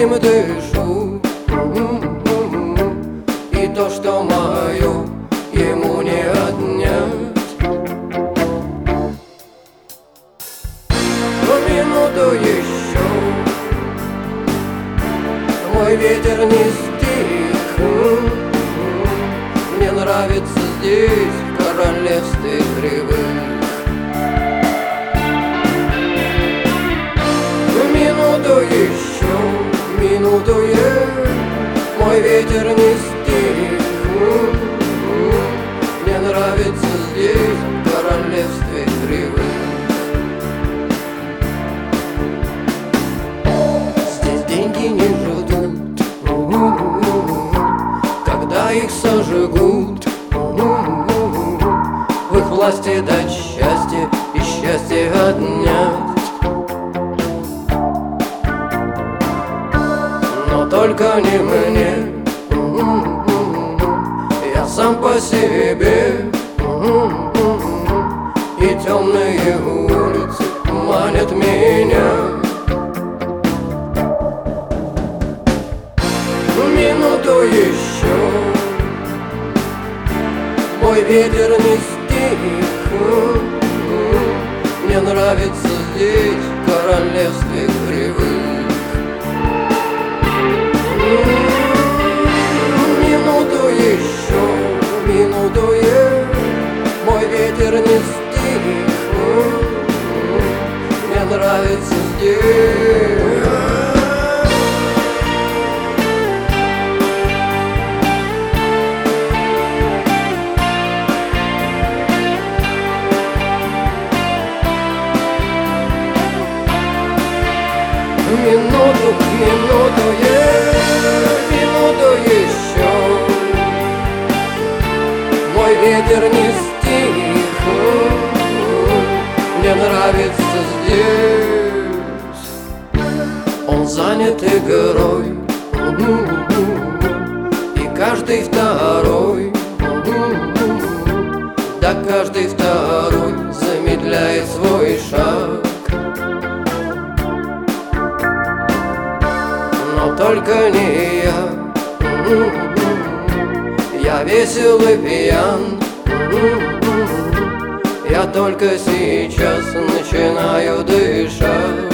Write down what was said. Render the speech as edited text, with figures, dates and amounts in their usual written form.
этим дышу. И то, что мое, ему не отнять. Но минуту еще, мой ветер не стих. Мне нравится здесь, в королевстве кривых. Минуту еще, минуту мой ветер не стих. Мне нравится здесь, в королевстве кривых. Здесь деньги не ждут, когда их сожгут. В их власти дать счастье и счастье отнять. Но только не мне, я сам по себе. И темные улицы манят меня. Минуту еще, мой ветер не стих. Мне нравится здесь, в королевстве кривых. Минуту еще, минуту мой ветер не стих. Мне нравится здесь. Минуту, минуту еще, мой ветер не стих. Мне нравится здесь. Он занят игрой, и каждый второй, да каждый второй замедляет свой шаг. Но только не я весел и пьян. Я только сейчас начинаю дышать.